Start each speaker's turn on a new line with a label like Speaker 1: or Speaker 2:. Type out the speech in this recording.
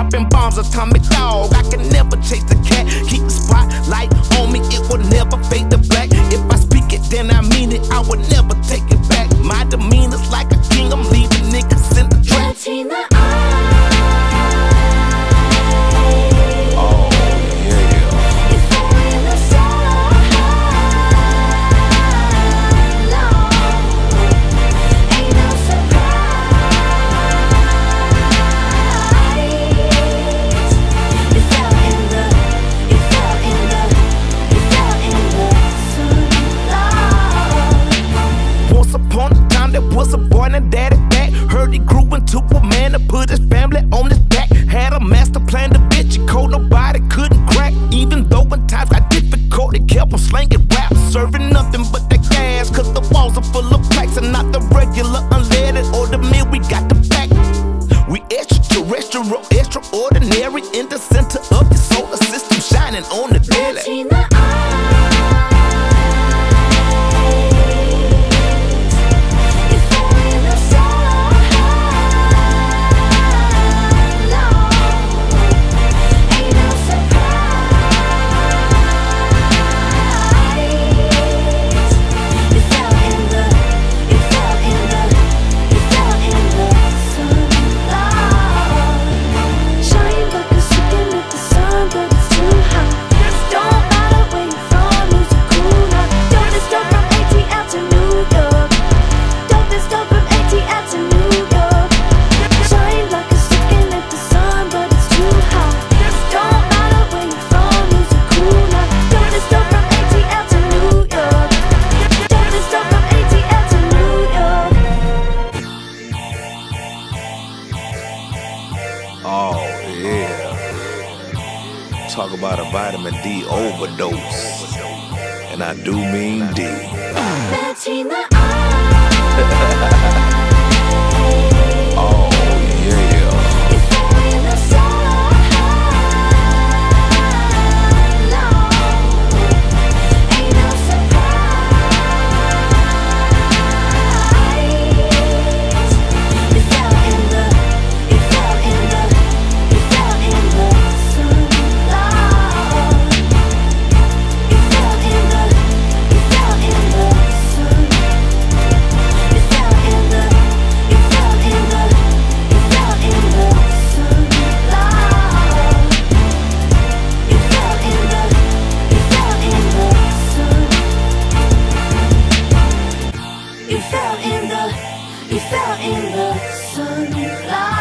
Speaker 1: dropping bombs, atomic dog. I can never chase the cat. Keep the spotlight on me, it will never fade to black. If I speak it, then I mean it. I will never take it back. My demeanor's like a king. I'm leaving niggas in the trap.
Speaker 2: Latina
Speaker 1: was a boy and daddy back. Heard he grew into a man to put his family on his back. Had a master plan, the bitch he cold, nobody couldn't crack. Even though when times got difficult, it kept on slanging raps. Serving nothing but the gas, cause the walls are full of packs. And not the regular unleaded or the meal we got to pack. We extraterrestrial, extraordinary. In the center of your solar system, shining on the daily.
Speaker 2: Latina
Speaker 3: talk about a vitamin D overdose, and I do mean D.
Speaker 2: Latina
Speaker 3: Oh yeah.
Speaker 2: You fell in the sunlight.